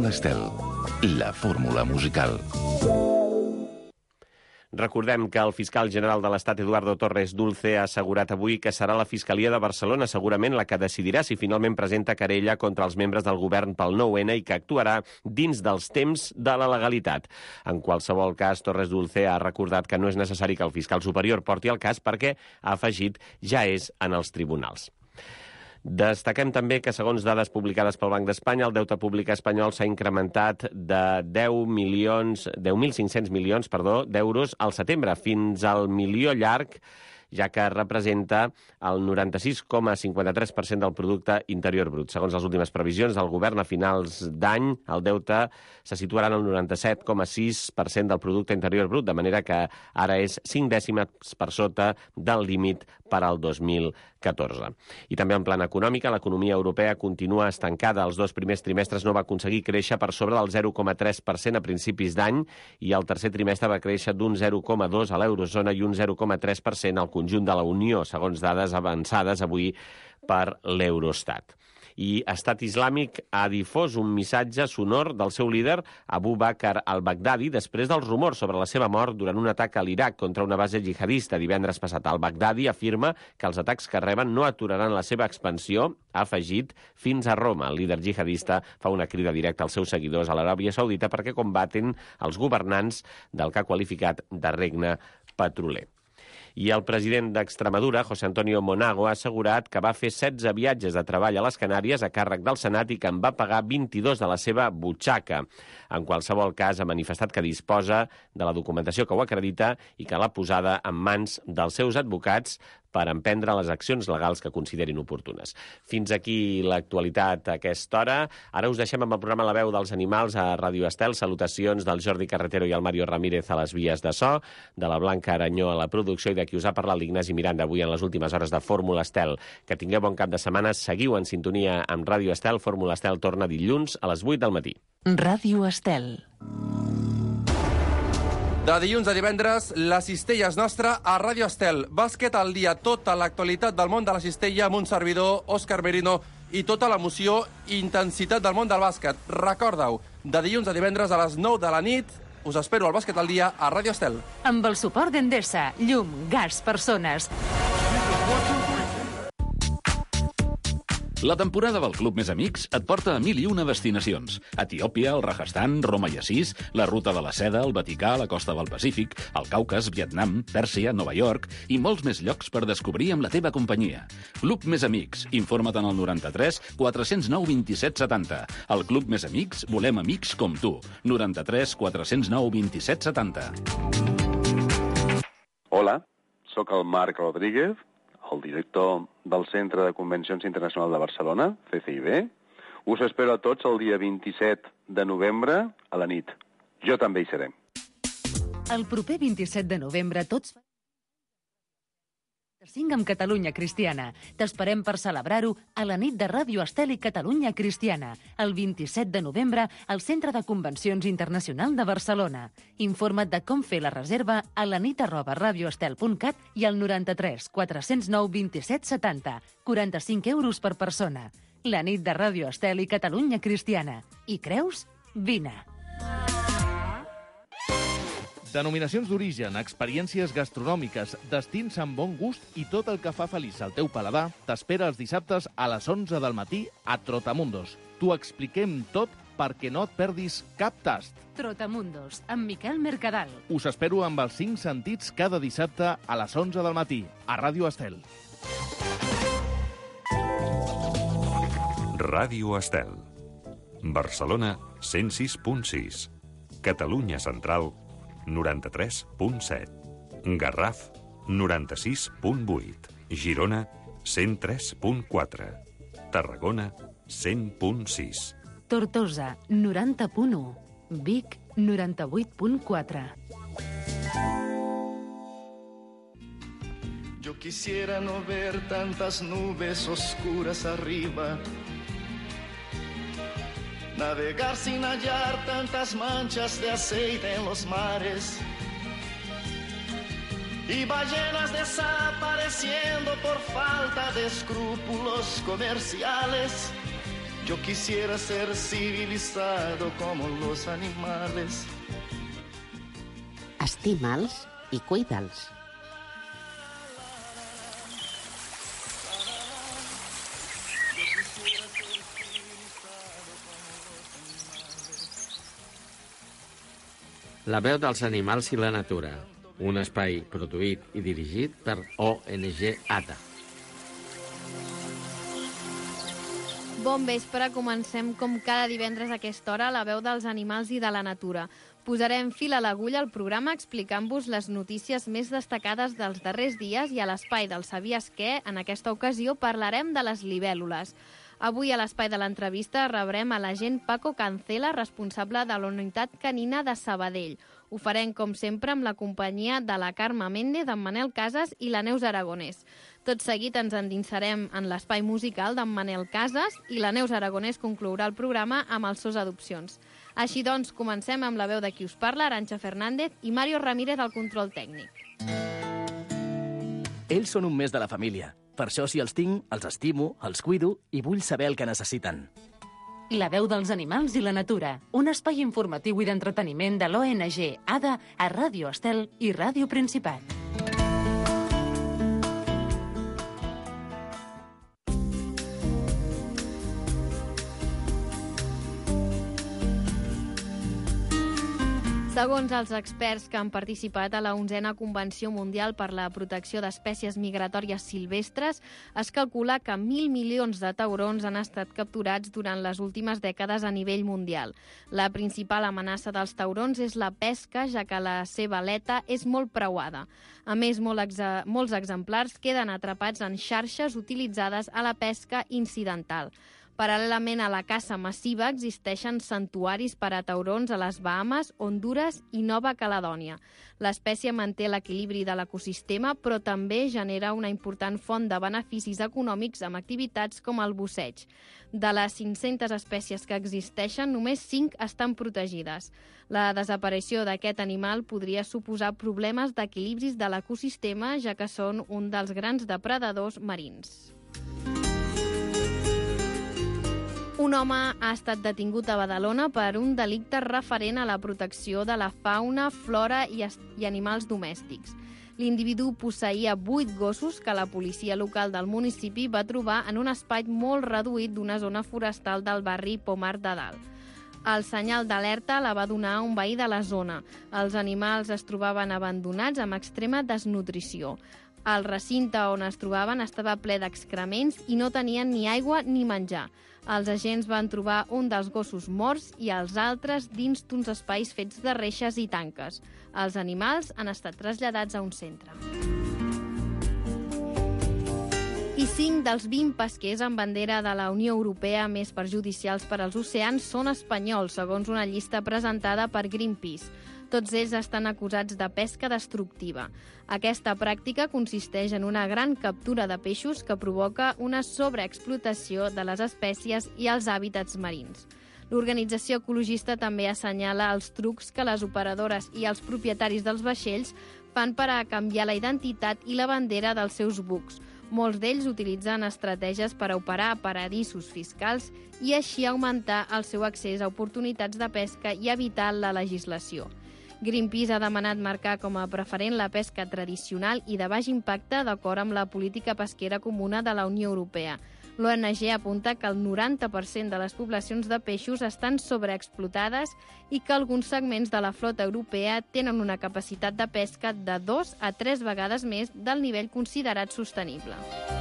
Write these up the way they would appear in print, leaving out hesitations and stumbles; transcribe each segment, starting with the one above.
Fórmula Estel, la fórmula musical. Recordem que el fiscal general de l'Estat, Eduardo Torres Dulce, ha assegurat avui que serà la Fiscalia de Barcelona segurament la que decidirà si finalment presenta querella contra els membres del govern pel 9-N i que actuarà dins dels temps de la legalitat. En qualsevol cas, Torres Dulce ha recordat que no és necessari que el fiscal superior porti el cas perquè, ha afegit, ja és en els tribunals. Destaquem també que, segons dades publicades pel Banc d'Espanya, el deute públic espanyol s'ha incrementat de 10.500 milions d'euros al setembre, fins al milió llarg, ja que representa el 96,53% del producte interior brut. Segons les últimes previsions del govern, a finals d'any, el deute se situarà en el 97,6% del producte interior brut, de manera que ara és 5 dècimes per sota del límit per al 2014. I també en plan econòmic, l'economia europea continua estancada. Els 2 primers trimestres no va aconseguir créixer per sobre del 0,3% a principis d'any i el tercer trimestre va créixer d'un 0,2% a l'eurozona i un 0,3% al conjunt de la Unió, segons dades avançades avui per l'Eurostat. I Estat Islàmic ha difós un missatge sonor del seu líder, Abu Bakr al-Baghdadi, després dels rumors sobre la seva mort durant un atac a l'Iraq contra una base jihadista divendres passat. Al-Baghdadi afirma que els atacs que reben no aturaran la seva expansió, ha afegit, fins a Roma. El líder jihadista fa una crida directa als seus seguidors a l'Aràbia Saudita perquè combatin els governants del que ha qualificat de regne petroler. I el president d'Extremadura, José Antonio Monago, ha assegurat que va fer 16 viatges de treball a les Canàries a càrrec del Senat i que en va pagar 22 de la seva butxaca. En qualsevol cas, ha manifestat que disposa de la documentació que ho acredita i que l'ha posada en mans dels seus advocats per emprendre les accions legals que considerin oportunes. Fins aquí l'actualitat a aquesta hora. Ara us deixem amb el programa La veu dels animals a Ràdio Estel. Salutacions del Jordi Carretero i el Mario Ramírez a les vies de so, de la Blanca Aranyó a la producció i de qui us ha parlat l'Ignasi Miranda avui en les últimes hores de Fórmula Estel. Que tingueu bon cap de setmana. Seguiu en sintonia amb Ràdio Estel. Fórmula Estel torna dilluns a les 8 del matí. Ràdio Estel. De dilluns a divendres, la cistella és nostra a Ràdio Estel. Bàsquet al dia, tota l'actualitat del món de la cistella amb un servidor, Òscar Merino, i tota l'emoció i intensitat del món del bàsquet. Recorda-ho, de dilluns a divendres a les 9 de la nit, us espero al Bàsquet al dia a Ràdio Estel. Amb el suport d'Endesa, llum, gas, persones. La temporada del Club Més Amics et porta a 1001 destinacions. Etiòpia, el Rajasthan, Roma i Assís, la Ruta de la Seda, el Vaticà, la costa del Pacífic, el Caucas, Vietnam, Pèrsia, Nova York i molts més llocs per descobrir amb la teva companyia. Club Més Amics. Informa't en el 93 409 27 70. Al Club Més Amics volem amics com tu. 93 409 27 70. Hola, sóc el Marc Rodríguez, el director del Centre de Convencions Internacional de Barcelona, CCIB. Us espero a tots el dia 27 de novembre a la nit. Jo també hi seré. El proper 27 de novembre tots... 5 amb Catalunya Cristiana. T'esperem per celebrar-ho a la nit de Ràdio Estel i Catalunya Cristiana, el 27 de novembre al Centre de Convencions Internacional de Barcelona. Informa't de com fer la reserva a lanit@radioestel.cat i al 93 409 27 70, 45 euros per persona. La nit de Ràdio Estel i Catalunya Cristiana. Hi creus? Vine. Denominacions d'origen, experiències gastronòmiques, destins amb bon gust i tot el que fa feliç al teu paladar t'espera els dissabtes a les 11 del matí a Trotamundos. T'ho expliquem tot perquè no et perdis cap tast. Trotamundos, amb Miquel Mercadal. Us espero amb els 5 sentits cada dissabte a les 11 del matí a Ràdio Estel. Ràdio Estel. Barcelona 106.6. Catalunya Central 93.7. Garraf 96.8. Girona 103.4. Tarragona 100.6. Tortosa 90.1. Vic 98.4. Yo quisiera no ver tantas nubes oscuras arriba, navegar sin hallar tantas manchas de aceite en los mares y ballenas desapareciendo por falta de escrúpulos comerciales. Yo quisiera ser civilizado como los animales. Estima'ls i cuida'ls. La veu dels animals i la natura. Un espai produït i dirigit per ONG ATA. Bon vespre, comencem com cada divendres a aquesta hora la veu dels animals i de la natura. Posarem fil a l'agulla al programa explicant-vos les notícies més destacades dels darrers dies i a l'espai del Sabies què, en aquesta ocasió parlarem de les libèl·lules. Avui a l'espai de l'entrevista rebrem a l'agent Paco Cancela, responsable de la unitat canina de Sabadell. Ho farem, com sempre, amb la companyia de la Carme Méndez, d'en Manel Casas i la Neus Aragonès. Tot seguit ens endinsarem en l'espai musical d'en Manel Casas i la Neus Aragonès conclourà el programa amb els seus adopcions. Així doncs, comencem amb la veu de qui us parla, Arantxa Fernández, i Mario Ramírez al control tècnic. Ells són un mes de la família. Per això, si els tinc, els estimo, els cuido i vull saber el que necessiten. La veu dels animals i la natura, un espai informatiu i d'entreteniment de l'ONG ADA a Ràdio Estel i Ràdio Principat. Segons els experts que han participat a la 11a Convenció Mundial per la Protecció d'Espècies Migratòries Silvestres, es calcula que 1.000 milions de taurons han estat capturats durant les últimes dècades a nivell mundial. La principal amenaça dels taurons és la pesca, ja que la seva aleta és molt preuada. A més, molts exemplars queden atrapats en xarxes utilitzades a la pesca incidental. Paral·lelament a la caça massiva, existeixen santuaris per a taurons a les Bahames, Hondures i Nova Caledònia. L'espècie manté l'equilibri de l'ecosistema, però també genera una important font de beneficis econòmics amb activitats com el busseig. De les 500 espècies que existeixen, només 5 estan protegides. La desaparició d'aquest animal podria suposar problemes d'equilibris de l'ecosistema, ja que són un dels grans depredadors marins. Un home ha estat detingut a Badalona per un delicte referent a la protecció de la fauna, flora i animals domèstics. L'individu posseïa 8 gossos que la policia local del municipi va trobar en un espai molt reduït d'una zona forestal del barri Pomar de Dalt. El senyal d'alerta la va donar un veí de la zona. Els animals es trobaven abandonats amb extrema desnutrició. El recinte on es trobaven estava ple d'excrements i no tenien ni aigua ni menjar. Els agents van trobar un dels gossos morts i els altres dins d'uns espais fets de reixes i tanques. Els animals han estat traslladats a un centre. I 5 dels 20 pesquers amb bandera de la Unió Europea més perjudicials per als oceans són espanyols, segons una llista presentada per Greenpeace. Tots ells estan acusats de pesca destructiva. Aquesta pràctica consisteix en una gran captura de peixos que provoca una sobreexplotació de les espècies i els hàbitats marins. L'organització ecologista també assenyala els trucs que les operadores i els propietaris dels vaixells fan per a canviar la identitat i la bandera dels seus bucs. Molts d'ells utilitzen estratègies per a operar a paradisos fiscals i així augmentar el seu accés a oportunitats de pesca i evitar la legislació. Greenpeace ha demanat marcar com a preferent la pesca tradicional i de baix impacte d'acord amb la política pesquera comuna de la Unió Europea. L'ONG apunta que el 90% de les poblacions de peixos estan sobreexplotades i que alguns segments de la flota europea tenen una capacitat de pesca de 2 a 3 vegades més del nivell considerat sostenible.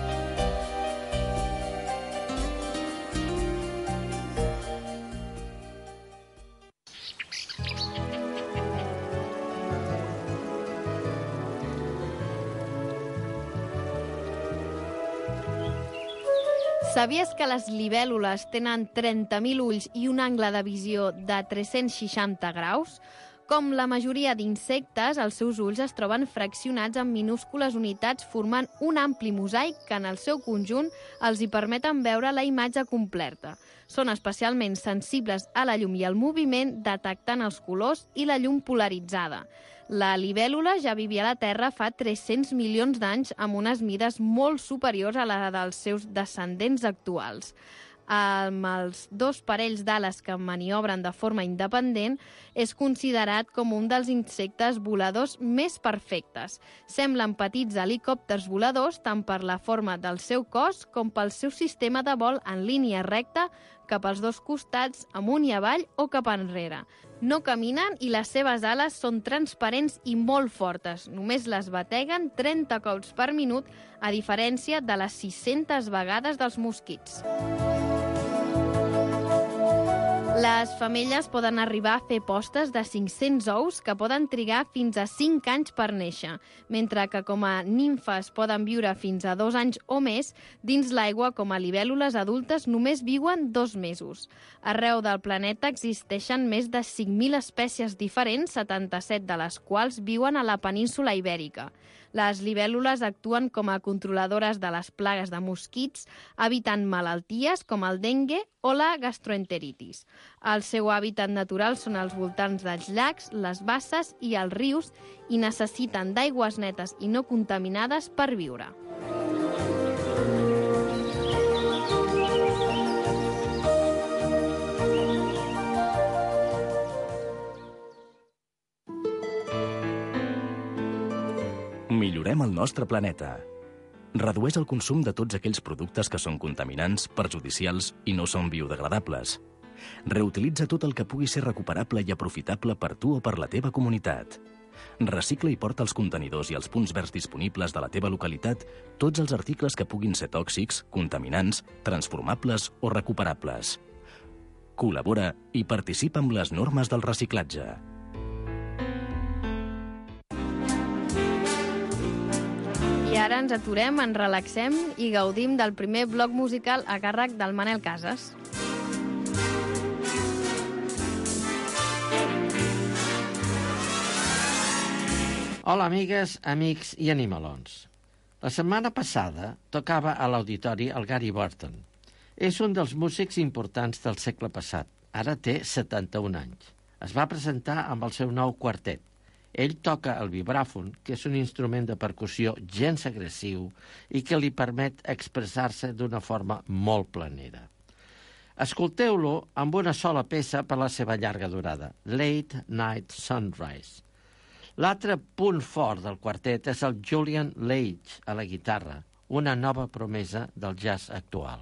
Sabies que les libèl·lules tenen 30.000 ulls i un angle de visió de 360 graus? Com la majoria d'insectes, els seus ulls es troben fraccionats en minúscules unitats formant un ampli mosaic que en el seu conjunt els hi permeten veure la imatge completa. Són especialment sensibles a la llum i al moviment, detectant els colors i la llum polaritzada. La libèl·lula ja vivia a la Terra fa 300 milions d'anys amb unes mides molt superiors a la dels seus descendents actuals. amb els 2 parells d'ales que maniobren de forma independent, és considerat com un dels insectes voladors més perfectes. Semblen petits helicòpters voladors tant per la forma del seu cos com pel seu sistema de vol en línia recta cap als 2 costats, amunt i avall o cap enrere. No caminen i les seves ales són transparents i molt fortes. Només les bateguen 30 cops per minut, a diferència de les 600 vegades dels mosquits. Les femelles poden arribar a fer postes de 500 ous que poden trigar fins a 5 anys per néixer, mentre que com a nimfes poden viure fins a 2 anys o més, dins l'aigua com a libèl·lules adultes només viuen 2 mesos. Arreu del planeta existeixen més de 5.000 espècies diferents, 77 de les quals viuen a la península Ibèrica. Les libèl·lules actuen com a controladores de les plagues de mosquits, evitant malalties com el dengue o la gastroenteritis. El seu hàbitat natural són els voltants dels llacs, les basses i els rius i necessiten d'aigües netes i no contaminades per viure. Millorem el nostre planeta. Redueix el consum de tots aquells productes que són contaminants, perjudicials i no són biodegradables. Reutilitza tot el que pugui ser recuperable i aprofitable per tu o per la teva comunitat. Recicla i porta als contenidors i als punts verds disponibles de la teva localitat tots els articles que puguin ser tòxics, contaminants, transformables o recuperables. Col·labora i participa amb les normes del reciclatge. I ara ens aturem, ens relaxem i gaudim del primer bloc musical a càrrec del Manel Casas. Hola, amigues, amics i animalons. La setmana passada tocava a l'auditori el Gary Burton. És un dels músics importants del segle passat. Ara té 71 anys. Es va presentar amb el seu nou quartet. Ell toca el vibràfon, que és un instrument de percussió gens agressiu i que li permet expressar-se d'una forma molt planera. Escolteu-lo amb una sola peça per la seva llarga durada, Late Night Sunrise. L'altre punt fort del quartet és el Julian Lage a la guitarra, una nova promesa del jazz actual.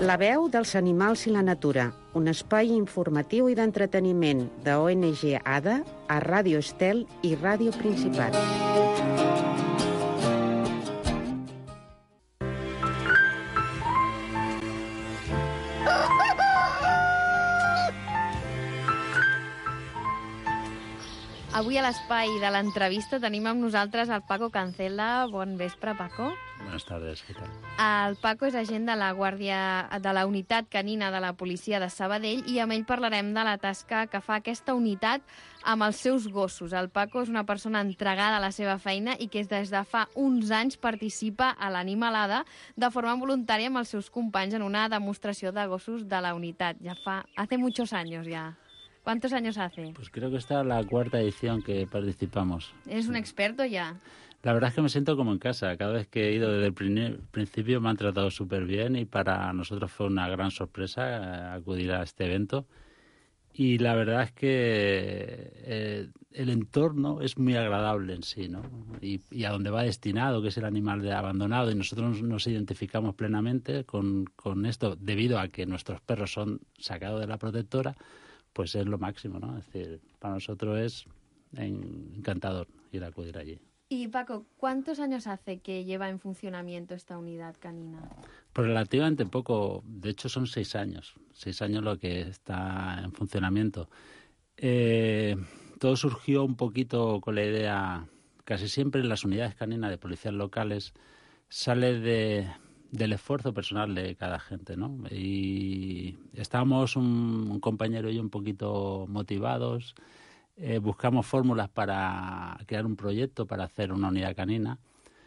La veu dels animals i la natura, un espai informatiu i d'entreteniment de ONG ADA a Ràdio Estel i Ràdio Principat. Avui a l'espai de l'entrevista tenim amb nosaltres el Paco Cancela. Bon vespre, Paco. Buenas tardes, ¿qué tal? El Paco és agent de la Guàrdia de la Unitat Canina de la Policia de Sabadell i amb ell parlarem de la tasca que fa aquesta unitat amb els seus gossos. El Paco és una persona entregada a la seva feina i que des de fa uns anys participa a l'Animalada de forma voluntària amb els seus companys en una demostració de gossos de la unitat. Hace muchos años ya. ¿Cuántos años hace? Pues creo que esta es la 4ª edición que participamos. ¿Eres un experto ya? La verdad es que me siento como en casa. Cada vez que he ido desde el principio me han tratado súper bien y para nosotros fue una gran sorpresa acudir a este evento. Y la verdad es que el entorno es muy agradable en sí, ¿no? Y a donde va destinado, que es el animal abandonado, y nosotros nos identificamos plenamente con esto, debido a que nuestros perros son sacados de la protectora, pues es lo máximo, ¿no? Es decir, para nosotros es encantador ir a acudir allí. Y Paco, ¿cuántos años hace que lleva en funcionamiento esta unidad canina? Pues relativamente poco, de hecho son 6 años. 6 años lo que está en funcionamiento. Todo surgió un poquito con la idea, casi siempre en las unidades caninas de policías locales sale del esfuerzo personal de cada gente, ¿no? Y estábamos un compañero y yo un poquito motivados, buscamos fórmulas para crear un proyecto para hacer una unidad canina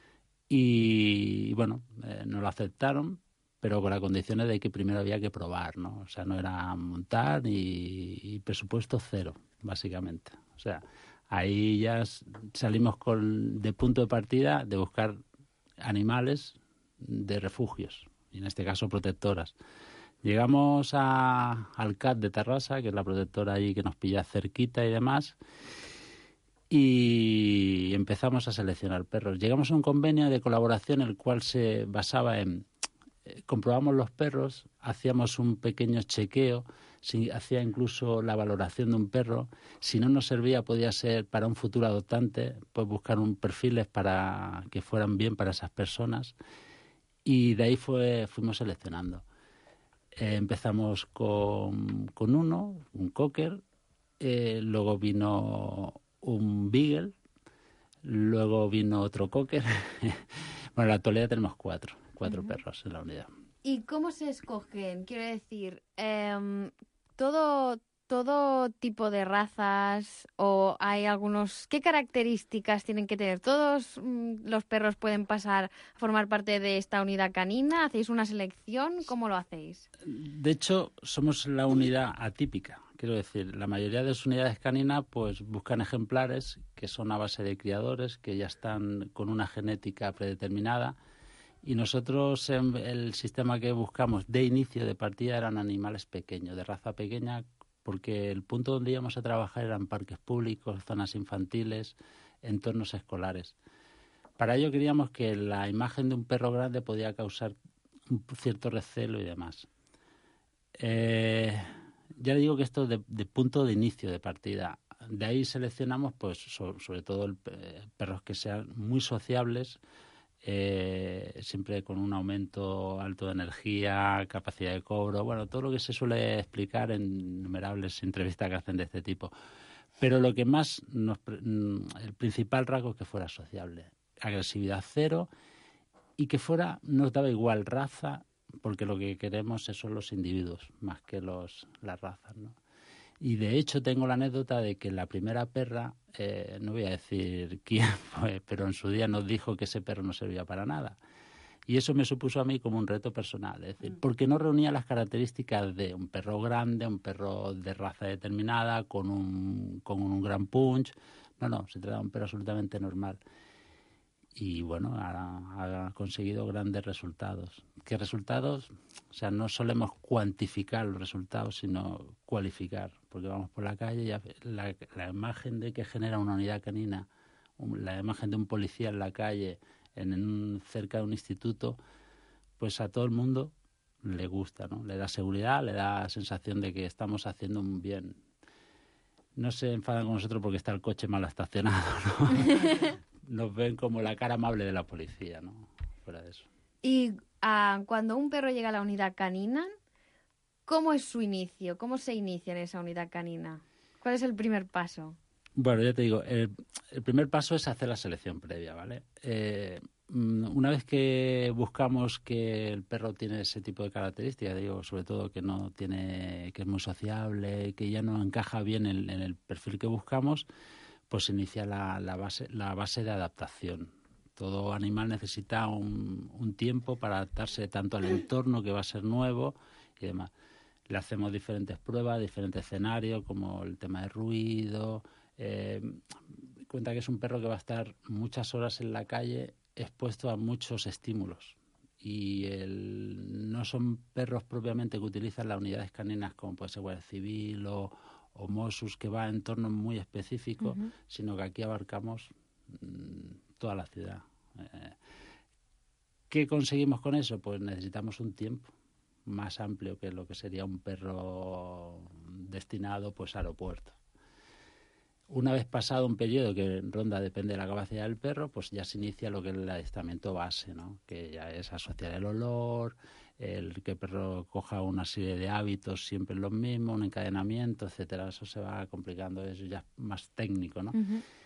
y bueno, nos lo aceptaron, pero con las condiciones de que primero había que probar, ¿no? O sea, no era montar y presupuesto cero, básicamente. O sea, ahí ya salimos de punto de partida de buscar animales de refugios, y en este caso protectoras. Llegamos al CAT de Terrassa, que es la protectora allí que nos pilla cerquita y demás, y empezamos a seleccionar perros. Llegamos a un convenio de colaboración el cual se basaba en comprobamos los perros, hacíamos un pequeño chequeo, hacía incluso la valoración de un perro. Si no nos servía, podía ser para un futuro adoptante, pues buscar un perfiles para que fueran bien para esas personas. Y de ahí fuimos seleccionando. Empezamos con uno, un cocker, luego vino un beagle, luego vino otro cocker. Bueno, en la actualidad tenemos cuatro perros en la unidad. ¿Y cómo se escogen? Quiero decir, todo tipo de razas, o hay algunos... ¿Qué características tienen que tener? ¿Todos los perros pueden pasar a formar parte de esta unidad canina? ¿Hacéis una selección? ¿Cómo lo hacéis? De hecho, somos la unidad atípica. Quiero decir, la mayoría de las unidades caninas pues buscan ejemplares que son a base de criadores, que ya están con una genética predeterminada. Y nosotros, el sistema que buscamos de inicio de partida eran animales pequeños, de raza pequeña, porque el punto donde íbamos a trabajar eran parques públicos, zonas infantiles, entornos escolares. Para ello queríamos que la imagen de un perro grande podía causar un cierto recelo y demás. Ya digo que esto es de punto de inicio de partida. De ahí seleccionamos pues sobre todo perros que sean muy sociables, siempre con un aumento alto de energía, capacidad de cobro, bueno, todo lo que se suele explicar en innumerables entrevistas que hacen de este tipo. Pero lo que más el principal rasgo es que fuera sociable, agresividad cero, y que nos daba igual raza, porque lo que queremos son los individuos más que las razas, ¿no? Y de hecho tengo la anécdota de que la primera perra, no voy a decir quién fue, pero en su día nos dijo que ese perro no servía para nada. Y eso me supuso a mí como un reto personal, es decir, porque no reunía las características de un perro grande, un perro de raza determinada, con un gran punch. No, se trata de un perro absolutamente normal. Y bueno, ha conseguido grandes resultados. ¿Qué resultados? O sea, no solemos cuantificar los resultados, sino cualificar. Porque vamos por la calle y la imagen de que genera una unidad canina, la imagen de un policía en la calle, cerca de un instituto, pues a todo el mundo le gusta, ¿no? Le da seguridad, le da sensación de que estamos haciendo un bien. No se enfadan con nosotros porque está el coche mal estacionado, ¿no? Nos ven como la cara amable de la policía, ¿no? Fuera de eso. Y cuando un perro llega a la unidad canina, ¿cómo es su inicio? ¿Cómo se inicia en esa unidad canina? ¿Cuál es el primer paso? Bueno, ya te digo, el primer paso es hacer la selección previa, ¿vale? Una vez que buscamos que el perro tiene ese tipo de características, digo, sobre todo que no tiene, que es muy sociable, que ya no encaja bien en el perfil que buscamos, pues inicia la base de adaptación. Todo animal necesita un tiempo para adaptarse tanto al entorno, que va a ser nuevo, y demás. Le hacemos diferentes pruebas, diferentes escenarios, como el tema de ruido. Cuenta que es un perro que va a estar muchas horas en la calle expuesto a muchos estímulos. Y no son perros propiamente que utilizan las unidades caninas, como puede ser Guardia Civil o Mossos, que va a entornos muy específicos, sino que aquí abarcamos toda la ciudad. ¿Qué conseguimos con eso? Pues necesitamos un tiempo más amplio que lo que sería un perro destinado pues a aeropuerto. Una vez pasado un periodo que en ronda depende de la capacidad del perro, pues ya se inicia lo que es el adiestramiento base, ¿no? Que ya es asociar el olor, el que el perro coja una serie de hábitos siempre los mismos, un encadenamiento, etcétera. Eso se va complicando, eso ya es más técnico, ¿no?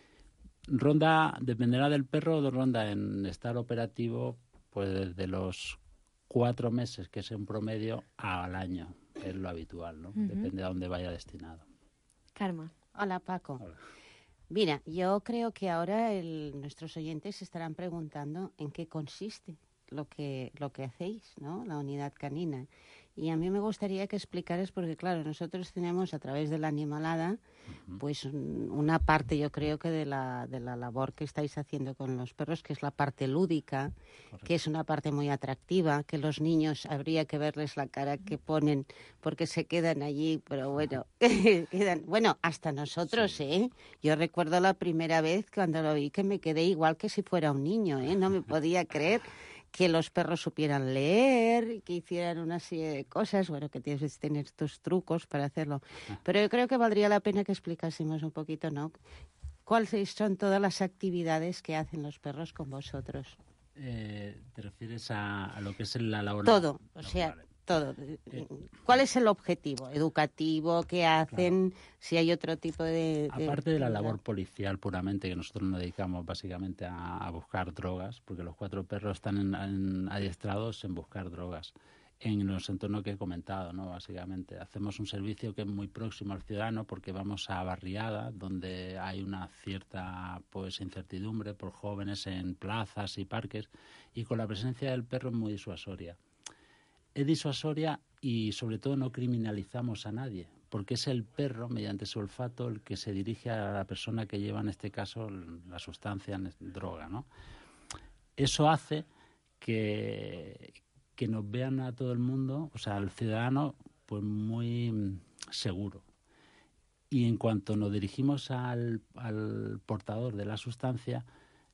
Ronda, dependerá del perro, ronda en estar operativo pues desde los 4 meses, que es un promedio, al año, es lo habitual, ¿no? Depende de dónde vaya destinado. Karma. Hola, Paco. Hola. Mira, yo creo que ahora nuestros oyentes se estarán preguntando en qué consiste lo que hacéis, ¿no? La unidad canina. Y a mí me gustaría que explicaras, porque claro, nosotros tenemos a través de la Animalada, pues una parte, yo creo que de la labor que estáis haciendo con los perros, que es la parte lúdica, que es una parte muy atractiva, que los niños habría que verles la cara que ponen porque se quedan allí, pero bueno, bueno, hasta nosotros, sí. Yo recuerdo la primera vez cuando lo vi que me quedé igual que si fuera un niño, no me podía creer que los perros supieran leer, que hicieran una serie de cosas, bueno, que tienes que tener tus trucos para hacerlo. Pero yo creo que valdría la pena que explicásemos un poquito, ¿no? ¿Cuáles son todas las actividades que hacen los perros con vosotros? ¿Te refieres a lo que es la labor? Todo, o sea, todo. ¿Cuál es el objetivo educativo? ¿Qué hacen? Claro. Si hay otro tipo de... Aparte de la labor policial puramente, que nosotros nos dedicamos básicamente a buscar drogas, porque los 4 perros están adiestrados en buscar drogas en los entornos que he comentado, ¿no? Básicamente hacemos un servicio que es muy próximo al ciudadano, porque vamos a barriadas donde hay una cierta pues incertidumbre por jóvenes en plazas y parques, y con la presencia del perro es muy disuasoria. Es disuasoria y sobre todo no criminalizamos a nadie, porque es el perro, mediante su olfato, el que se dirige a la persona que lleva, en este caso, la sustancia, droga, ¿no? Eso hace que nos vean a todo el mundo, o sea, al ciudadano, pues muy seguro. Y en cuanto nos dirigimos al portador de la sustancia,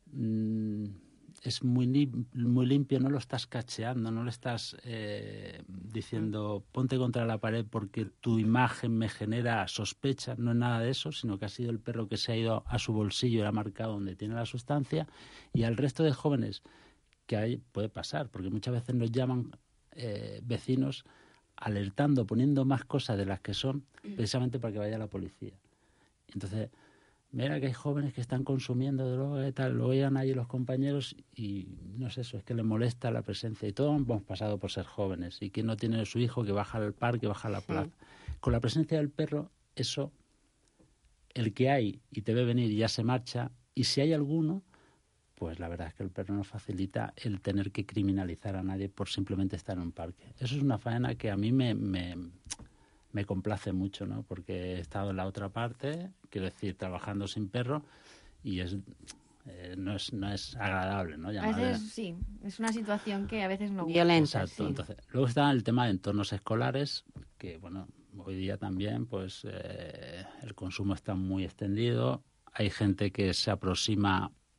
es muy limpio, no lo estás cacheando, no le estás diciendo ponte contra la pared porque tu imagen me genera sospecha, no es nada de eso, sino que ha sido el perro que se ha ido a su bolsillo y ha marcado donde tiene la sustancia, y al resto de jóvenes, que ahí puede pasar, porque muchas veces nos llaman vecinos alertando, poniendo más cosas de las que son, precisamente para que vaya la policía. Entonces, mira que hay jóvenes que están consumiendo droga y tal, lo oigan ahí los compañeros y no es eso, es que les molesta la presencia. Y todos hemos pasado por ser jóvenes. Y quien no tiene a su hijo que baja al parque, baja a la plaza. Con la presencia del perro, eso, el que hay y te ve venir y ya se marcha. Y si hay alguno, pues la verdad es que el perro nos facilita el tener que criminalizar a nadie por simplemente estar en un parque. Eso es una faena que a mí me complace mucho, ¿no? Porque he estado en la otra parte, quiero decir, trabajando sin perro, y no es agradable, ¿no? A veces sí, es una situación que a veces no gusta. Violenta. Exacto. Sí. Entonces, luego está el tema de entornos escolares, que bueno, hoy día también pues el consumo está muy extendido, hay gente que se aproxima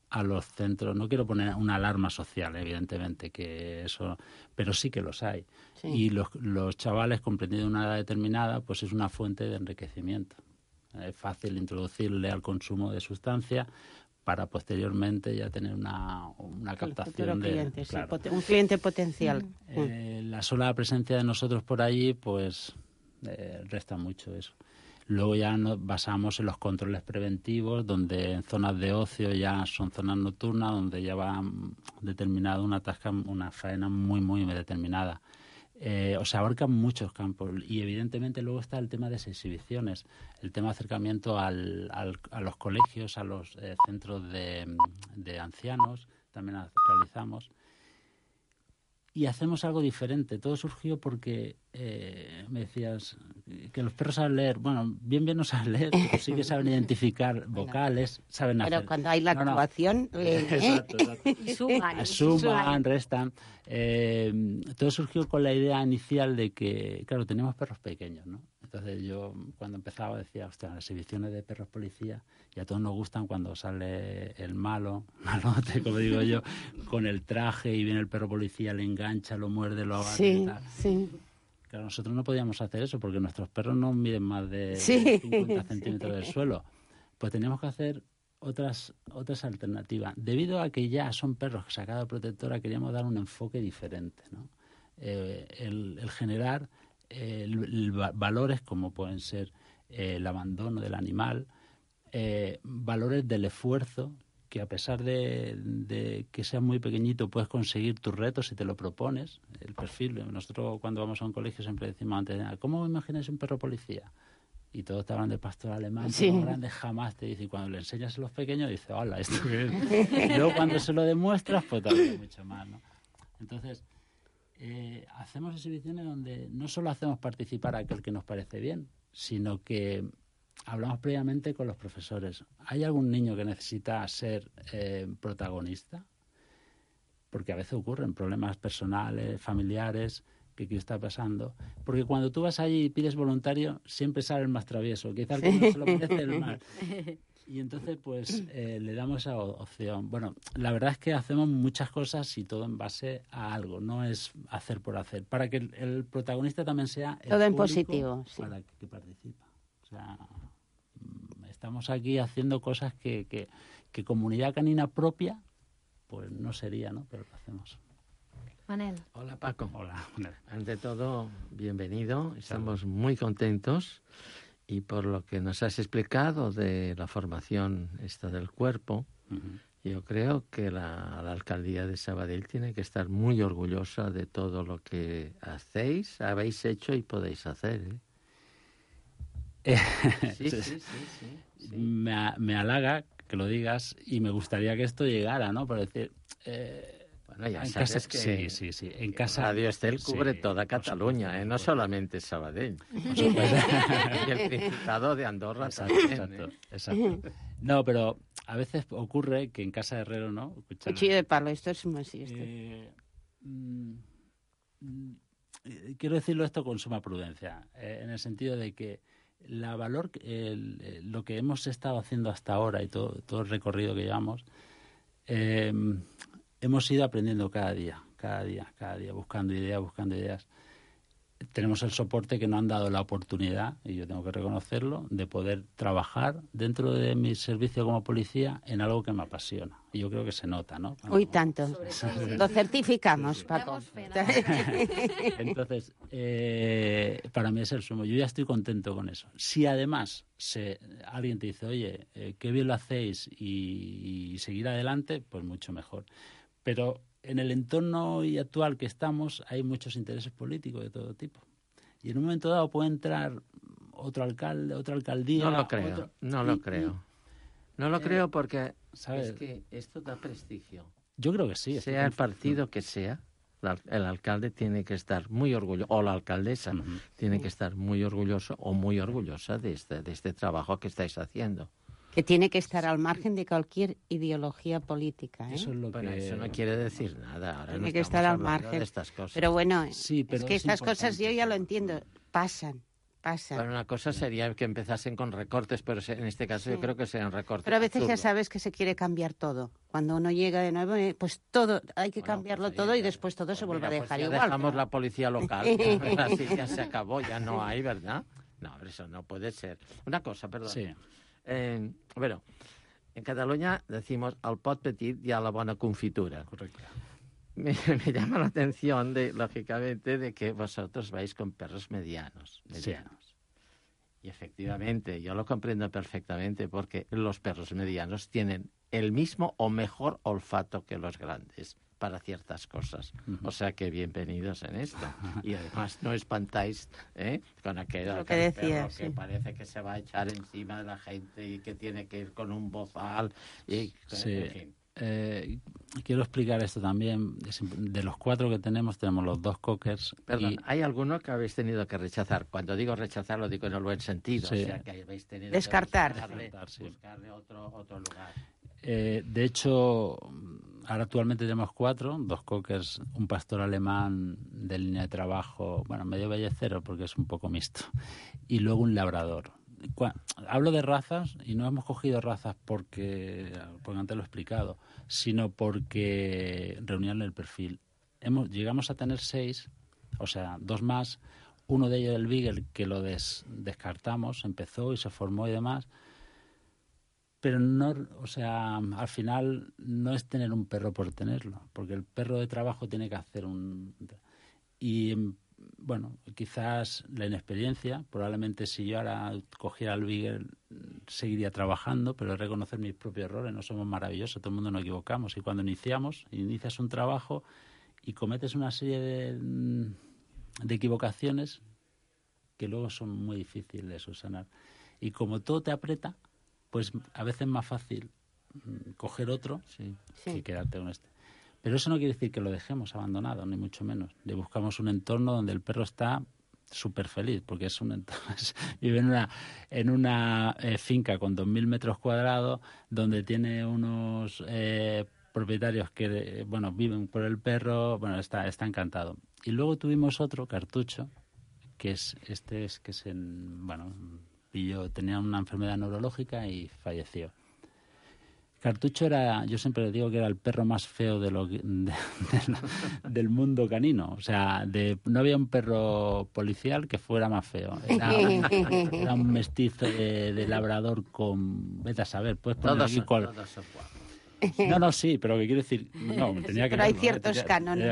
a los centros. No quiero poner una alarma social, evidentemente, que eso, pero sí que los hay. Sí. Y los chavales, comprendiendo una edad determinada, pues es una fuente de enriquecimiento. Es fácil introducirle al consumo de sustancias para posteriormente ya tener una captación de... Cliente, claro. Sí, un cliente potencial. La sola presencia de nosotros por allí, pues resta mucho eso. Luego ya nos basamos en los controles preventivos, donde en zonas de ocio ya son zonas nocturnas, donde ya va determinada una faena muy, muy determinada. O sea, abarcan muchos campos y evidentemente luego está el tema de las exhibiciones, el tema de acercamiento a los colegios, a los centros de ancianos, también realizamos. Y hacemos algo diferente. Todo surgió porque me decías que los perros saben leer. Bueno, bien no saben leer, pero sí que saben identificar vocales, saben hacer... Pero cuando hay la actuación... Exacto. Suman, restan. Todo surgió con la idea inicial de que, claro, teníamos perros pequeños, ¿no? Entonces yo, cuando empezaba, decía, hostia, las exhibiciones de perros policía, y a todos nos gustan cuando sale el malote, como digo yo, con el traje y viene el perro policía, le engancha, lo muerde, lo agarra y tal. Sí. Claro, nosotros no podíamos hacer eso porque nuestros perros no miden más de 50 centímetros del suelo. Pues teníamos que hacer otras alternativas. Debido a que ya son perros sacados de protectora, queríamos dar un enfoque diferente, ¿no? El generar valores como pueden ser el abandono del animal, valores del esfuerzo, que a pesar de que sea muy pequeñito puedes conseguir tus retos si te lo propones. El perfil, nosotros cuando vamos a un colegio siempre decimos antes, ¿cómo imagináis un perro policía? Y todos te hablan de pastor alemán, pero grandes jamás te dice. Y cuando le enseñas a los pequeños, dice, hola, ¿esto qué es? Y luego cuando se lo demuestras, pues todavía mucho más, ¿no? Entonces, hacemos exhibiciones donde no solo hacemos participar a aquel que nos parece bien, sino que hablamos previamente con los profesores. ¿Hay algún niño que necesita ser protagonista? Porque a veces ocurren problemas personales, familiares, que está pasando. Porque cuando tú vas allí y pides voluntario, siempre sale el más travieso. Quizás el que no se lo merece el más. Y entonces, pues, le damos esa opción. Bueno, la verdad es que hacemos muchas cosas y todo en base a algo. No es hacer por hacer. Para que el protagonista también sea el todo en positivo, para que participa. O sea, estamos aquí haciendo cosas que comunidad canina propia, pues no sería, ¿no? Pero lo hacemos. Manel. Hola, Paco. Hola, Manel. Ante todo, bienvenido. Estamos muy contentos y por lo que nos has explicado de la formación esta del cuerpo, yo creo que la alcaldía de Sabadell tiene que estar muy orgullosa de todo lo que habéis hecho y podéis hacer, ¿eh? Sí. Me halaga que lo digas y me gustaría que esto llegara, ¿no? Por decir... Bueno, ya sabes casa, que sí. En casa Radio Estel cubre toda Cataluña, no solamente Sabadell. Y el Principado de Andorra también. Exacto. No, pero a veces ocurre que en casa de Herrero, ¿no? Cuchillo de palo, esto es más quiero decirlo esto con suma prudencia, en el sentido de que lo que hemos estado haciendo hasta ahora y todo el recorrido que llevamos, hemos ido aprendiendo cada día, buscando ideas. Tenemos el soporte que nos han dado la oportunidad, y yo tengo que reconocerlo, de poder trabajar dentro de mi servicio como policía en algo que me apasiona. Y yo creo que se nota, ¿no? Uy, tanto. Lo certificamos, Paco. Entonces, para mí es el sumo. Yo ya estoy contento con eso. Si además alguien te dice, oye, qué bien lo hacéis y seguir adelante, pues mucho mejor. Pero en el entorno actual que estamos hay muchos intereses políticos de todo tipo. Y en un momento dado puede entrar otro alcalde, otra alcaldía... No lo creo, No lo creo porque ¿sabes? Es que esto da prestigio. Yo creo que sí. Sea el partido que sea, el alcalde tiene que estar muy orgulloso, o la alcaldesa tiene que estar muy orgulloso o muy orgullosa de este trabajo que estáis haciendo. Que tiene que estar al margen de cualquier ideología política, ¿eh? Eso no quiere decir nada. Ahora tiene que estar al margen de estas cosas. Pero bueno, pero es que estas cosas yo ya lo entiendo, pasan. Bueno, una cosa sería que empezasen con recortes, pero en este caso yo creo que sean recortes Pero a veces absurdos. ya sabes que se quiere cambiar todo. Cuando uno llega de nuevo, pues todo, hay que cambiarlo todo y después todo se vuelve a dejar igual. Dejamos la policía local, así ya se acabó, ya no hay, ¿verdad? No, eso no puede ser. Una cosa, perdón. Sí. Bueno, en Cataluña decimos al pot petit y a la buena confitura. Correcto. Me llama la atención, lógicamente, de que vosotros vais con perros medianos. Sí. Y efectivamente, yo lo comprendo perfectamente porque los perros medianos tienen el mismo o mejor olfato que los grandes para ciertas cosas. O sea que bienvenidos en esto. Y además no espantáis con aquel perro que parece que se va a echar encima de la gente y que tiene que ir con un bozal. Y, sí. En fin. Quiero explicar esto también. De los 4 que tenemos los 2 cockers. Perdón, ¿hay alguno que habéis tenido que rechazar? Cuando digo rechazar, lo digo en el buen sentido. Sí. O sea, que habéis tenido descartar. que buscarle otro lugar. De hecho, ahora actualmente tenemos 4, 2 cockers, un pastor alemán de línea de trabajo, bueno, medio bellecero porque es un poco mixto, y luego un labrador. Hablo de razas y no hemos cogido razas porque antes lo he explicado, sino porque reunían el perfil. Llegamos a tener 6, o sea, 2 más, uno de ellos el Beagle que lo descartamos, empezó y se formó y demás, pero no, o sea, al final no es tener un perro por tenerlo, porque el perro de trabajo tiene que hacer y bueno, quizás la inexperiencia, probablemente si yo ahora cogiera el Beagle seguiría trabajando, pero reconocer mis propios errores, no somos maravillosos, todo el mundo nos equivocamos, y cuando inicias un trabajo y cometes una serie de equivocaciones que luego son muy difíciles de subsanar, y como todo te aprieta, pues a veces es más fácil coger otro que quedarte con este. Pero eso no quiere decir que lo dejemos abandonado, ni mucho menos. Le buscamos un entorno donde el perro está súper feliz, porque es un entorno, vive en una finca con 2.000 metros cuadrados, donde tiene unos propietarios que viven por el perro, está encantado. Y luego tuvimos otro, Cartucho, que tenía una enfermedad neurológica y falleció. Cartucho yo siempre le digo que era el perro más feo del mundo canino. O sea, no había un perro policial que fuera más feo. Era un mestizo de labrador con... Vete a saber, puedes poner aquí cuál... No, sí, pero que quiero decir... No, tenía que pero hay ciertos cánones.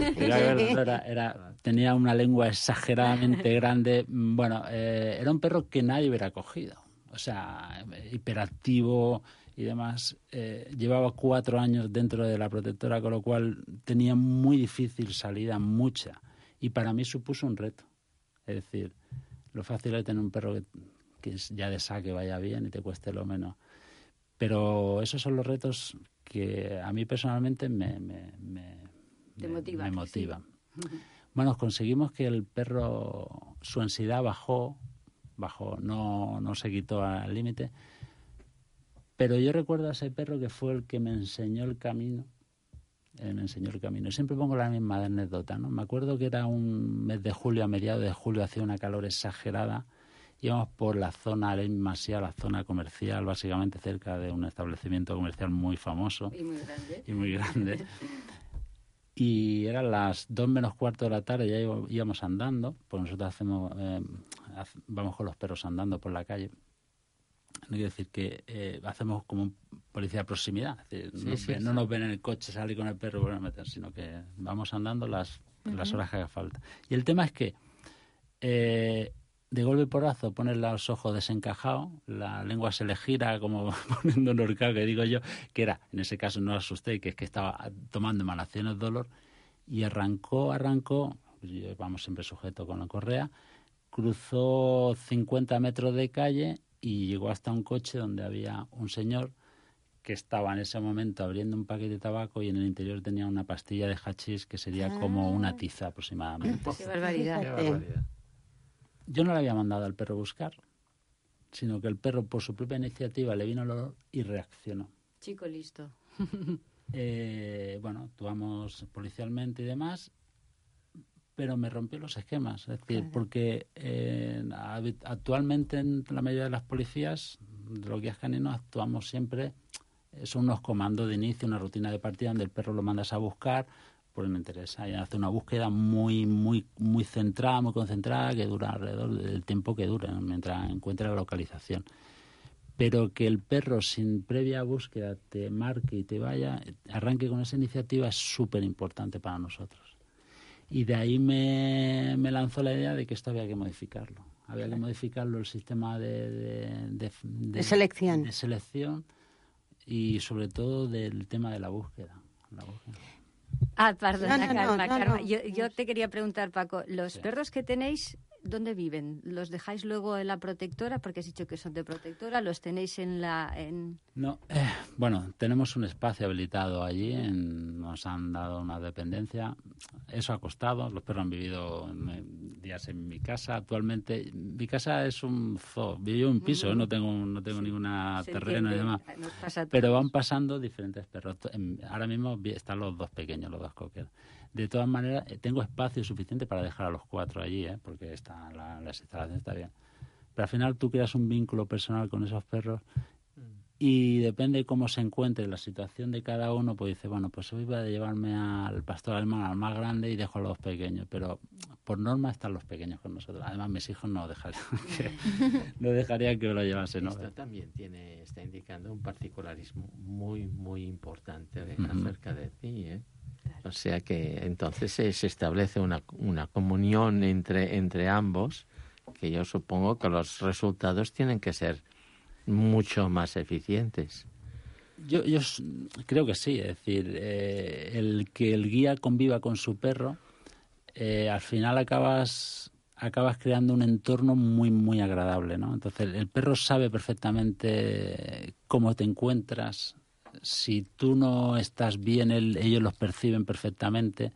Tenía una lengua exageradamente grande. Bueno, era un perro que nadie hubiera cogido. O sea, hiperactivo y demás. Llevaba 4 años dentro de la protectora, con lo cual tenía muy difícil salida, mucha. Y para mí supuso un reto. Es decir, lo fácil es tener un perro que ya de saque vaya bien y te cueste lo menos. Pero esos son los retos que a mí personalmente me motivan. Sí. Bueno, conseguimos que el perro, su ansiedad bajó, no se quitó al límite. Pero yo recuerdo a ese perro que fue el que me enseñó el camino. Siempre pongo la misma anécdota, ¿no? Me acuerdo que era un mes de julio, a mediados de julio, hacía una calor exagerada. Íbamos por la zona de Masia, la zona comercial, básicamente cerca de un establecimiento comercial muy famoso. Y muy grande. Y eran las 2 menos cuarto de la tarde, ya íbamos andando, pues nosotros vamos con los perros andando por la calle. No quiero decir que hacemos como un policía de proximidad. Es decir, no nos ven en el coche salir con el perro y volver a meter, sino que vamos andando las horas que haga falta. Y el tema es que de golpe y porrazo pones los ojos desencajados, la lengua se le gira como poniendo un horcado, que digo yo, que era, en ese caso no lo asusté, que es que estaba tomando emanaciones de dolor, y arrancó, pues vamos siempre sujeto con la correa, cruzó 50 metros de calle y llegó hasta un coche donde había un señor que estaba en ese momento abriendo un paquete de tabaco y en el interior tenía una pastilla de hachís que sería como una tiza aproximadamente. ¡Qué barbaridad! Yo no le había mandado al perro a buscar, sino que el perro por su propia iniciativa le vino el olor y reaccionó. Chico listo. Actuamos policialmente y demás, pero me rompió los esquemas. Es decir, porque actualmente en la mayoría de las policías, de los guías caninos, actuamos siempre son unos comandos de inicio, una rutina de partida donde el perro lo mandas a buscar porque me interesa. Y hace una búsqueda muy centrada, muy concentrada, que dura alrededor del tiempo que dura, ¿no? Mientras encuentre la localización. Pero que el perro, sin previa búsqueda, te marque y te vaya, arranque con esa iniciativa, es súper importante para nosotros. Y de ahí me lanzó la idea de que esto había que modificarlo. Había que modificarlo el sistema de selección. De selección y sobre todo del tema de la búsqueda. Perdona, Carmen. Yo te quería preguntar, Paco, los perros que tenéis, ¿dónde viven? ¿Los dejáis luego en la protectora? Porque has dicho que son de protectora. ¿Los tenéis No, bueno, tenemos un espacio habilitado allí. Nos han dado una dependencia. Eso ha costado. Los perros han vivido días en mi casa. Actualmente, mi casa es un zoo. Vivo en un piso, no tengo ninguna terreno y demás. Pero van pasando diferentes perros. Ahora mismo están los dos pequeños, los dos cocker. De todas maneras, tengo espacio suficiente para dejar a los 4 allí, porque las instalaciones están bien. Pero al final tú creas un vínculo personal con esos perros y depende de cómo se encuentre la situación de cada uno, pues dice, bueno, pues hoy voy a llevarme al pastor alemán, al más grande, y dejo a los pequeños. Pero por norma están los pequeños con nosotros. Además, mis hijos no dejarían que me lo llevase. ¿No? Esto también está indicando un particularismo muy importante acerca de ti, ¿eh? O sea que entonces se establece una comunión entre ambos, que yo supongo que los resultados tienen que ser mucho más eficientes. Yo creo que sí, es decir, el que el guía conviva con su perro, al final acabas creando un entorno muy agradable, ¿no? Entonces el perro sabe perfectamente cómo te encuentras. Si tú no estás bien, ellos los perciben perfectamente.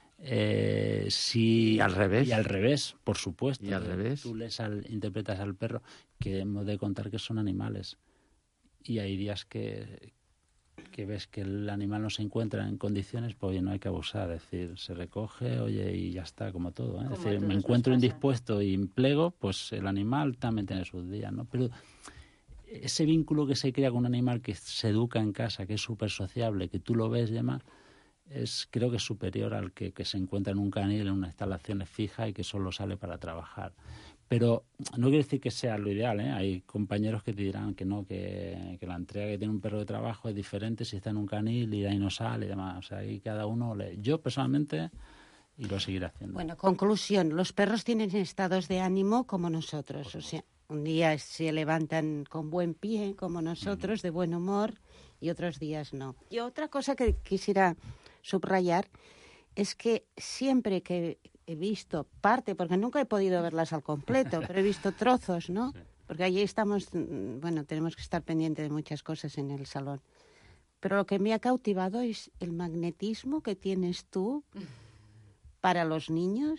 Y al revés. Y al revés, por supuesto. Y al revés. Tú interpretas al perro, que hemos de contar que son animales. Y hay días que ves que el animal no se encuentra en condiciones, pues oye, no hay que abusar. Es decir, se recoge, oye, y ya está, como todo, ¿eh? Es decir, me encuentro indispuesto y plego, pues el animal también tiene sus días, ¿no? Pero ese vínculo que se crea con un animal que se educa en casa, que es súper sociable, que tú lo ves y demás, creo que es superior al que se encuentra en un canil, en una instalación fija y que solo sale para trabajar. Pero no quiere decir que sea lo ideal, ¿eh? Hay compañeros que te dirán que no, que la entrega que tiene un perro de trabajo es diferente si está en un canil y de ahí no sale y demás. O sea, ahí cada uno yo personalmente, y lo seguiré haciendo. Bueno, conclusión, los perros tienen estados de ánimo como nosotros, o sea, un día se levantan con buen pie, como nosotros, de buen humor, y otros días no. Y otra cosa que quisiera subrayar es que siempre que he visto parte, porque nunca he podido verlas al completo, pero he visto trozos, ¿no? Sí. Porque allí estamos, bueno, tenemos que estar pendientes de muchas cosas en el salón. Pero lo que me ha cautivado es el magnetismo que tienes tú para los niños.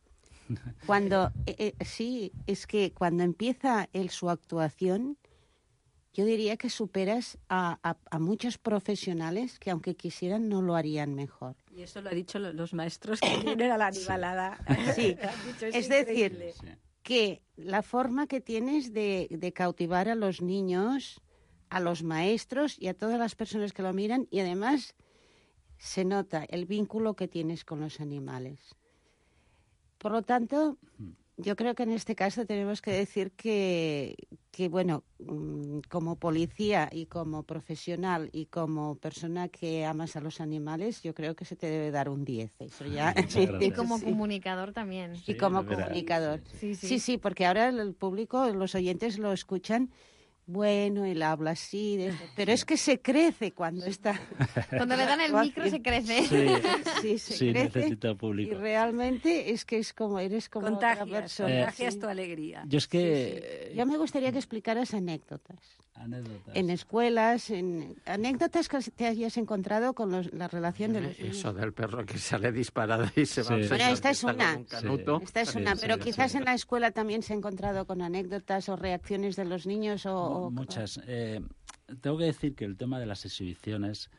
Cuando sí, es que cuando empieza su actuación, yo diría que superas a muchos profesionales que aunque quisieran no lo harían mejor. Y eso lo han dicho los maestros que vienen a la animalada. Sí, es decir, que la forma que tienes de cautivar a los niños, a los maestros y a todas las personas que lo miran, y además se nota el vínculo que tienes con los animales. Por lo tanto, yo creo que en este caso tenemos que decir que bueno, como policía y como profesional y como persona que amas a los animales, yo creo que se te debe dar un 10. Eso ya. Y como comunicador también. Y como comunicador. Sí, porque ahora el público, los oyentes lo escuchan. Bueno, él habla así, pero es que se crece cuando está... Cuando le dan el micro se crece. Sí, se crece. Necesita público. Y realmente es que eres como otra persona. Contagias tu alegría. Yo es que... Yo me gustaría que explicaras anécdotas. En escuelas, anécdotas que te hayas encontrado con la relación de los niños. Eso del perro que sale disparado y se va al Bueno, esta es una. Esta es una, pero quizás en la escuela también se ha encontrado con anécdotas o reacciones de los niños o... Muchas. Tengo que decir que el tema de las exhibiciones,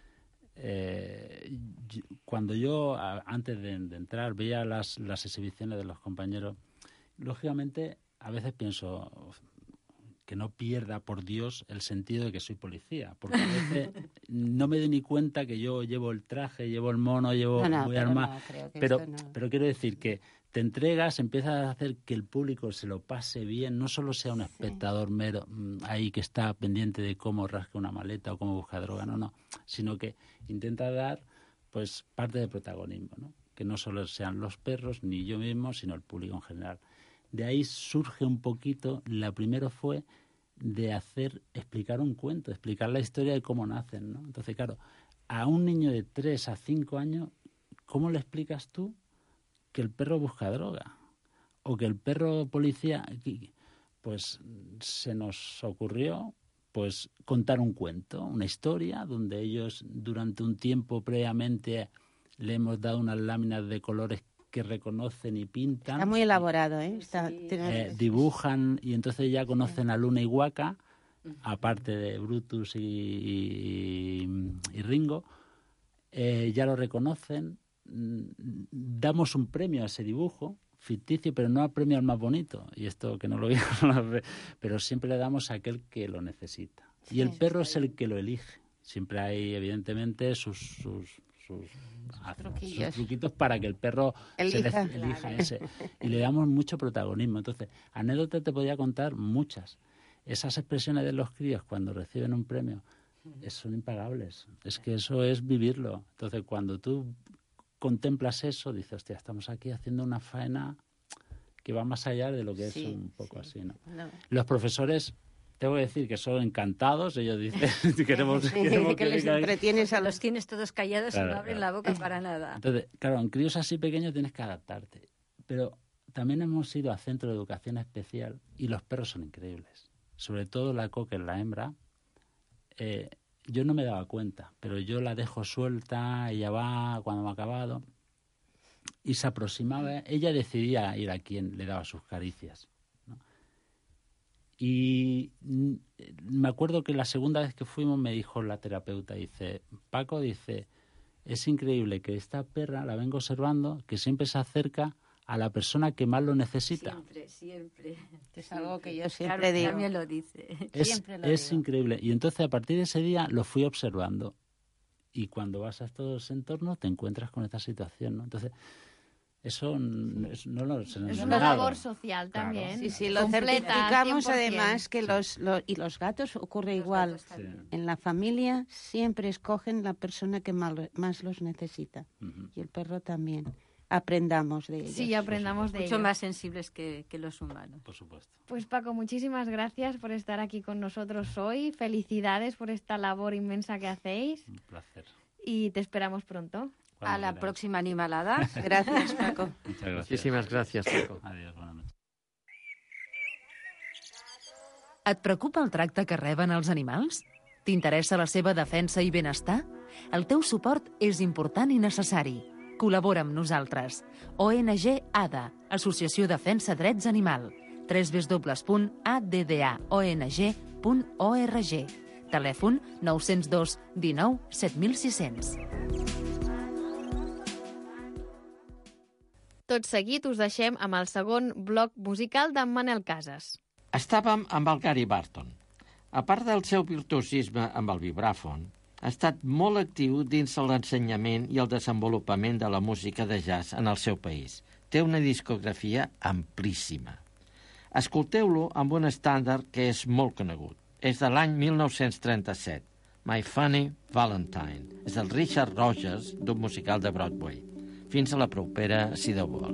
cuando yo, antes de entrar, veía las exhibiciones de los compañeros, lógicamente, a veces pienso... que no pierda, por Dios, el sentido de que soy policía. Porque a veces no me doy ni cuenta que yo llevo el traje, llevo el mono, voy armado. Pero quiero decir que te entregas, empiezas a hacer que el público se lo pase bien, no solo sea un espectador mero ahí que está pendiente de cómo rasca una maleta o cómo busca droga, no, sino que intenta dar pues parte de protagonismo, ¿no? Que no solo sean los perros ni yo mismo, sino el público en general. De ahí surge un poquito, la primera fue de explicar un cuento, explicar la historia de cómo nacen, ¿no? Entonces, claro, a un niño de 3 a 5 años, ¿cómo le explicas tú que el perro busca droga? O que el perro policía... Pues se nos ocurrió pues contar un cuento, una historia, donde ellos durante un tiempo previamente le hemos dado unas láminas de colores que reconocen y pintan. Está muy elaborado, ¿eh? Dibujan y entonces ya conocen a Luna y Waka, aparte de Brutus y Ringo. Ya lo reconocen. Damos un premio a ese dibujo ficticio, pero no al premio al más bonito. Y esto que no lo digo, pero siempre le damos a aquel que lo necesita. Y el perro es el que lo elige. Siempre hay, evidentemente, sus truquitos para que el perro elija ese. Y le damos mucho protagonismo. Entonces, anécdotas te podía contar muchas. Esas expresiones de los críos cuando reciben un premio son impagables. Es que eso es vivirlo. Entonces, cuando tú contemplas eso, dices, hostia, estamos aquí haciendo una faena que va más allá de lo que es un poco así, ¿no? Los profesores... Tengo que decir que son encantados, ellos dicen queremos que les entretienes, los tienes todos callados y no abren la boca para nada. Entonces, claro, en críos así pequeños tienes que adaptarte. Pero también hemos ido a centro de educación especial y los perros son increíbles. Sobre todo la cocker, la hembra. Yo no me daba cuenta, pero yo la dejo suelta, ella va cuando me ha acabado y se aproximaba. Ella decidía ir a quien le daba sus caricias. Y me acuerdo que la segunda vez que fuimos me dijo la terapeuta, dice, Paco, dice, es increíble que esta perra la vengo observando, que siempre se acerca a la persona que más lo necesita. Siempre. Es algo que yo siempre digo. También lo dice. Es increíble. Y entonces a partir de ese día lo fui observando. Y cuando vas a estos entornos te encuentras con esta situación, ¿no? Entonces... Eso no es una labor social también. Sí, lo certificamos además que los gatos ocurre igual. En la familia siempre escogen la persona que más los necesita. Y el perro también. Aprendamos de ellos. Sí, aprendamos de ellos. Mucho más sensibles que los humanos. Por supuesto. Pues Paco, muchísimas gracias por estar aquí con nosotros hoy. Felicidades por esta labor inmensa que hacéis. Un placer. Y te esperamos pronto. A la próxima animalada. Gracias, Paco. Muchas gracias. Muchísimas gracias, Paco. Adiós, buenas noches. Et preocupa el tracte que reben els animals? T'interessa la seva defensa i benestar? El teu suport és important i necessari. Col·labora amb nosaltres. ONG ADA, Associació Defensa Drets Animal. www.addaong.org. Telèfon 902 19 7600. Tot seguit us deixem amb el segon bloc musical d'en Manel Casas. Estàvem amb el Gary Barton. A part del seu virtuosisme amb el vibràfon, ha estat molt actiu dins l'ensenyament i el desenvolupament de la música de jazz en el seu país. Té una discografia amplíssima. Escolteu-lo amb un estàndard que és molt conegut. És de l'any 1937, My Funny Valentine. És del Richard Rogers, d'un musical de Broadway. Fins a la propera, si Déu vol.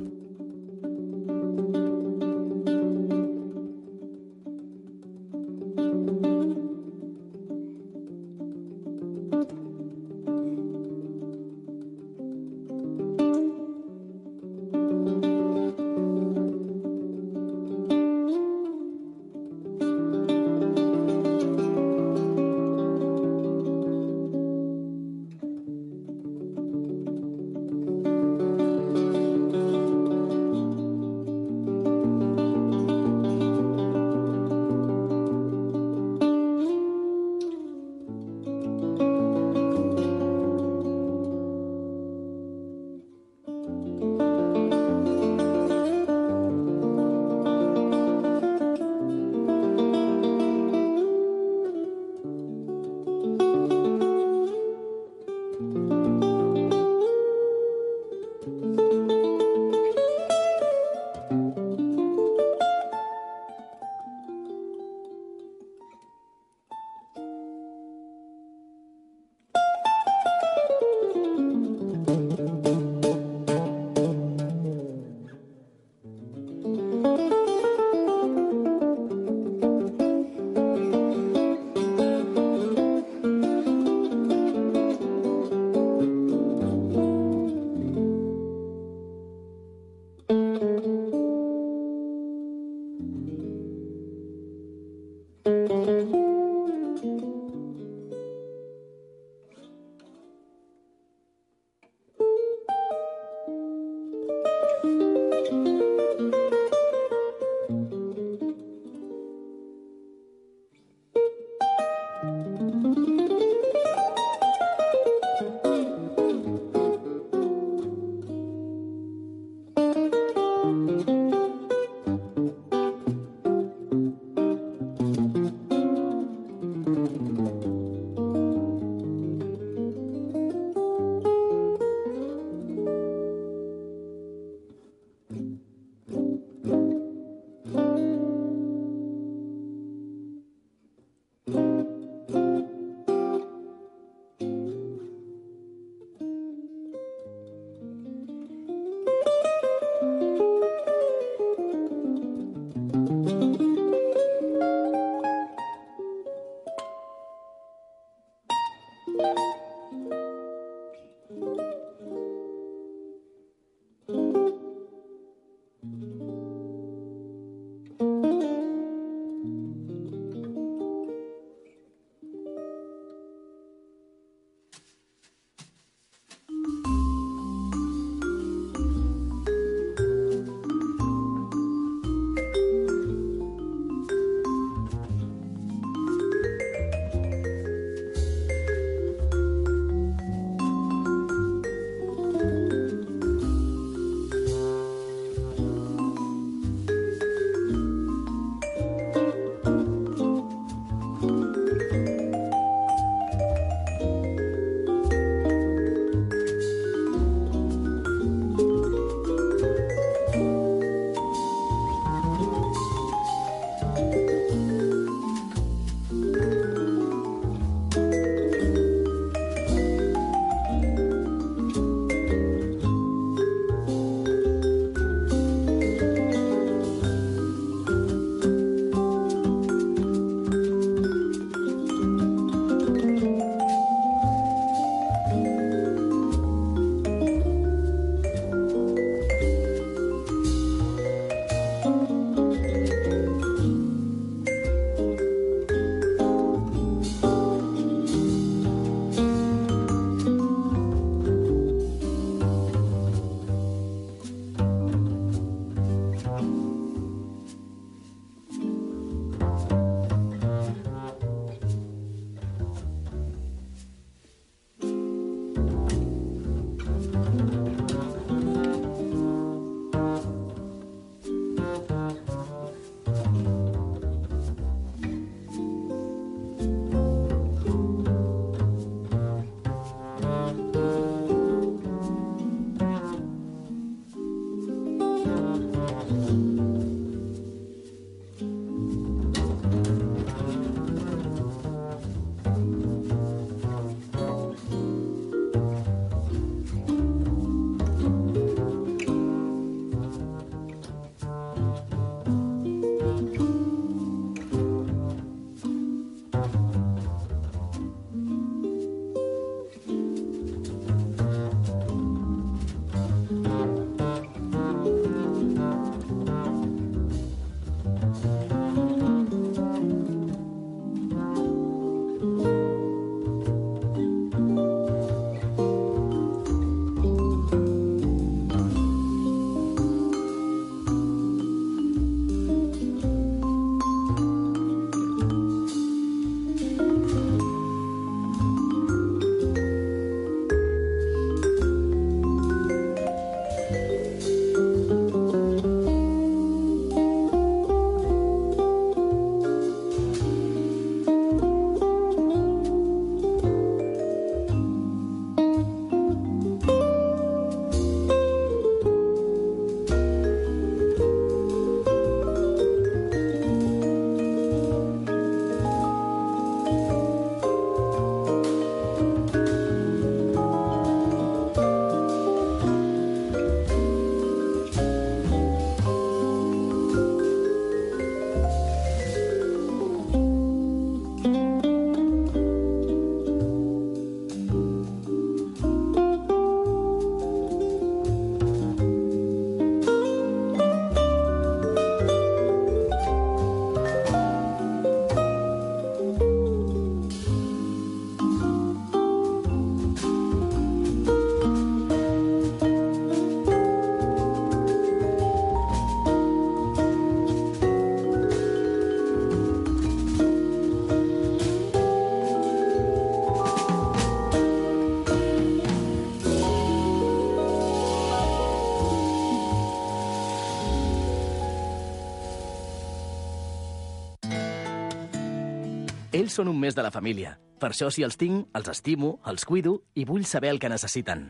Ells són un mes de la família. Per això, si els tinc, els estimo, els cuido i vull saber el que necessiten.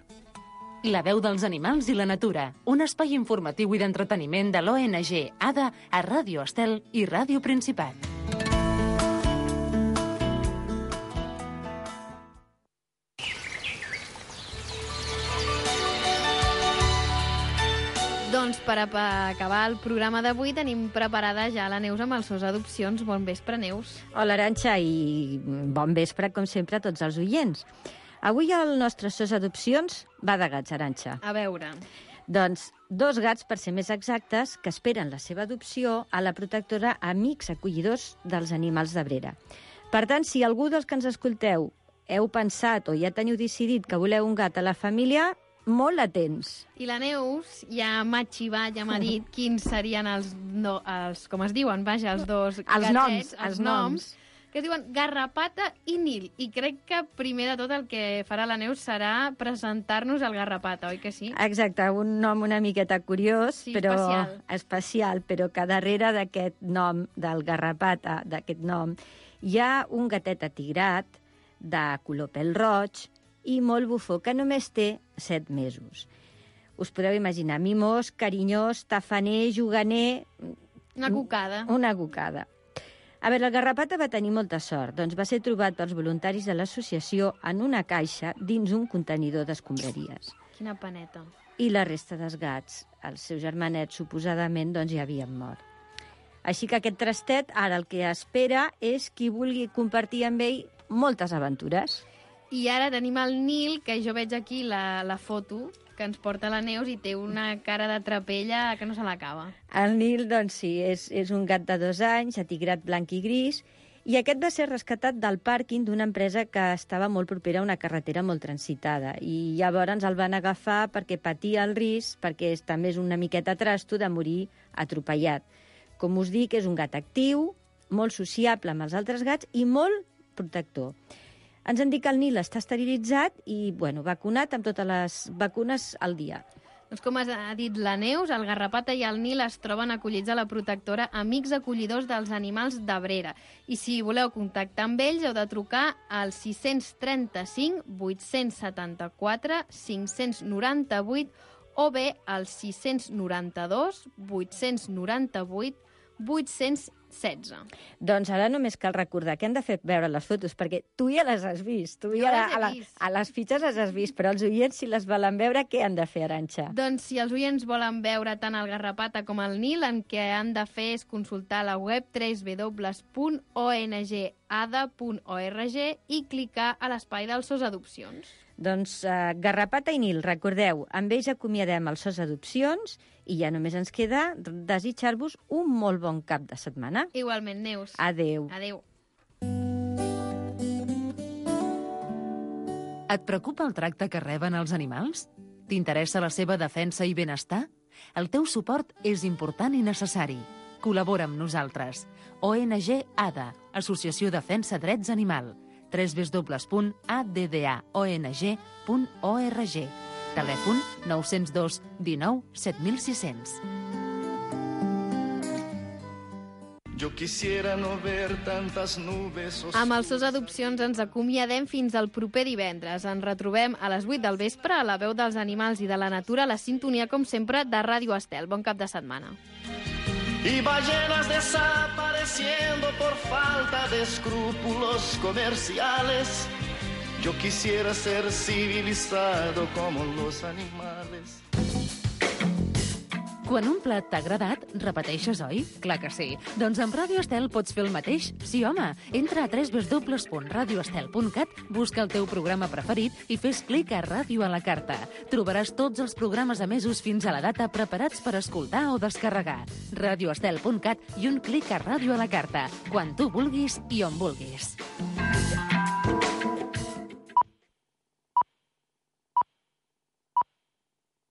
La veu dels animals i la natura. Un espai informatiu i d'entreteniment de l'ONG ADA a Ràdio Estel i Ràdio Principat. Doncs per acabar el programa d'avui tenim preparada ja la Neus amb els seus adopcions. Bon vespre, Neus. Hola, Arantxa, i bon vespre, com sempre, a tots els oients. Avui el nostre SOS Adopcions va de gats, Arantxa. A veure. Doncs 2 gats, per ser més exactes, que esperen la seva adopció a la protectora Amics Acollidors dels Animals d'Abrera. Per tant, si algú dels que ens escolteu heu pensat o ja teniu decidit que voleu un gat a la família, molt atents. I la Neus ja m'ha xivat, ja m'ha dit quins serien els com es diuen, vaja, els dos gatets, els noms, que es diuen Garrapata i Nil. I crec que primer de tot el que farà la Neus serà presentar-nos el Garrapata, oi que sí? Exacte, un nom una miqueta curiós, Sí, però especial, però que darrere d'aquest nom, del Garrapata, d'aquest nom, hi ha un gatet atigrat, de color pèl roig i molt bufó, que només té 7 mesos. Us podeu imaginar, mimós, carinyós, tafaner, juganer... Una cucada. Una cucada. A veure, el Garrapata va tenir molta sort, doncs va ser trobat pels voluntaris de l'associació en una caixa dins un contenidor d'escombraries. Quina paneta. I la resta dels gats, els seus germanets, suposadament, doncs ja havien mort. Així que aquest trastet, ara el que espera és qui vulgui compartir amb ell moltes aventures. I ara tenim el Nil, que jo veig aquí la foto que ens porta la Neus i té una cara de trapella que no se l'acaba. El Nil, doncs sí, és un gat de 2 anys, atigrat blanc i gris, i aquest va ser rescatat del pàrquing d'una empresa que estava molt propera a una carretera molt transitada. I llavors el van agafar perquè patia el risc, perquè també és una miqueta trasto de morir atropellat. Com us dic, és un gat actiu, molt sociable amb els altres gats i molt protector. Ens han dit que el Nil està esterilitzat i, vacunat amb totes les vacunes al dia. Doncs com ha dit la Neus, el Garrapata i el Nil es troben acollits a la protectora Amics Acollidors dels Animals d'Abrera. I si voleu contactar amb ells, heu de trucar al 635 874 598 o bé al 692 898 816. Doncs ara només cal recordar que hem de fer veure les fotos, perquè tu ja les has vist. Tu Jo les he vist. A les fitxes les has vist, però els oients, si les volen veure, què han de fer, Arantxa? Doncs si els oients volen veure tant el Garrapata com el Nil, el que han de fer és consultar la web www.ongada.org i clicar a l'espai dels SOS Adopcions. Doncs Garrapata i Nil, recordeu, amb ells acomiadem el SOS Adopcions i ja només ens queda desitjar-vos un molt bon cap de setmana. Igualment, Neus. Adeu. Adeu. Et preocupa el tracte que reben els animals? T'interessa la seva defensa i benestar? El teu suport és important i necessari. Col·labora amb nosaltres. ONG ADA, Associació Defensa Drets Animal. www.addaong.org. Telèfon 902 19 7600. Yo quisiera no ver tantas nubes oscuras. Amb els SOS Adopcions ens acomiadem fins al proper divendres. Ens retrobem a les 8 del vespre a la veu dels animals i de la natura, la sintonia, com sempre, de Ràdio Estel. Bon cap de setmana. Y ballenas desapareciendo por falta de escrúpulos comerciales. Yo quisiera ser civilizado como los animales. Quan un plat t'ha agradat, repeteixes, oi? Clar que sí. Doncs amb Ràdio Estel pots fer el mateix? Sí, home. Entra a www.radioestel.cat, busca el teu programa preferit i fes clic a Ràdio a la carta. Trobaràs tots els programes emesos fins a la data preparats per escoltar o descarregar. radioestel.cat i un clic a Ràdio a la carta. Quan tu vulguis i on vulguis.